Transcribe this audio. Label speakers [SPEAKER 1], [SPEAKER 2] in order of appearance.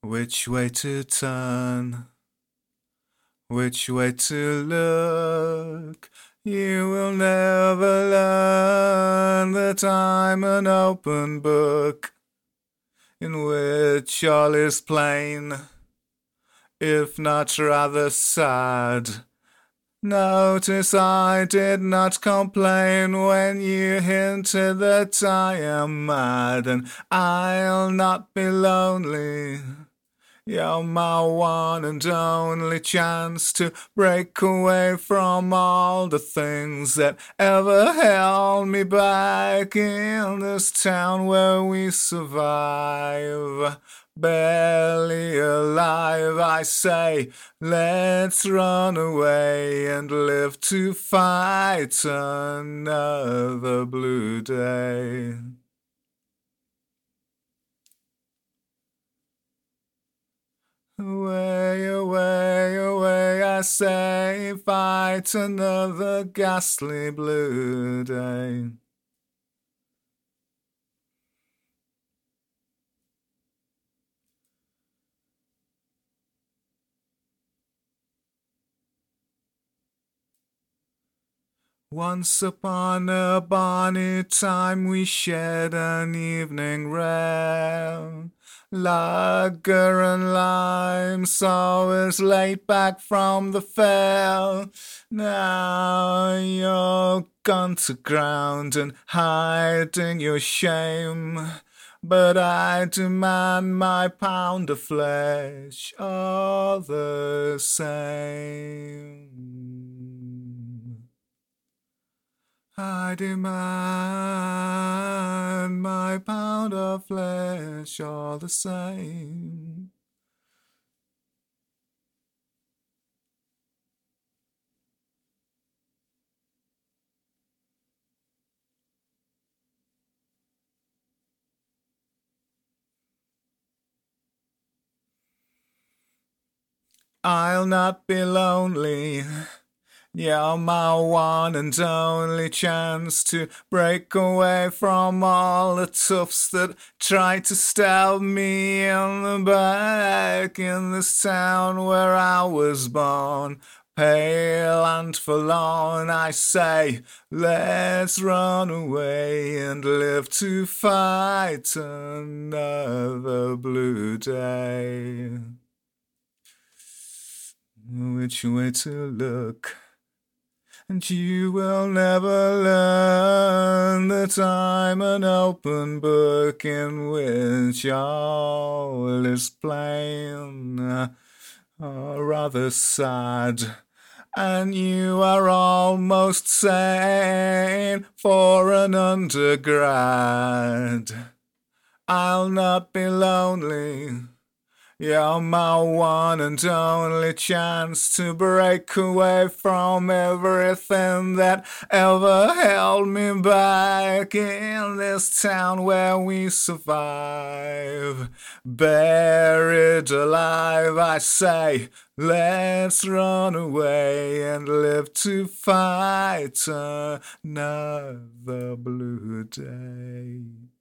[SPEAKER 1] Which way to turn? Which way to look? You will never learn that I'm an open book, in which all is plain, if not rather sad. Notice I did not complain when you hinted that I am mad, and I'll not be lonely. You're my one and only chance to break away from all the things that ever held me back in this town where we survive. Barely alive, I say, let's run away and live to fight another blue day. Away, away, away, I say, fight another ghastly blue day. Once upon a bonny time we shared an evening rare. Lager and lime, so is laid back from the fair. Now you're gone to ground and hiding your shame. But I demand my pound of flesh all the same. I demand my pound of flesh all the same. I'll not be lonely. You're my one and only chance to break away from all the toughs that try to stab me in the back in this town where I was born. Pale and forlorn, I say, let's run away and live to fight another blue day. Which way to look? And you will never learn that I'm an open book in which all is plain, or rather sad. And you are almost sane for an undergrad. I'll not be lonely. You're my one and only chance to break away from everything that ever held me back in this town where we survive. Buried alive, I say, let's run away and live to fight another blue day.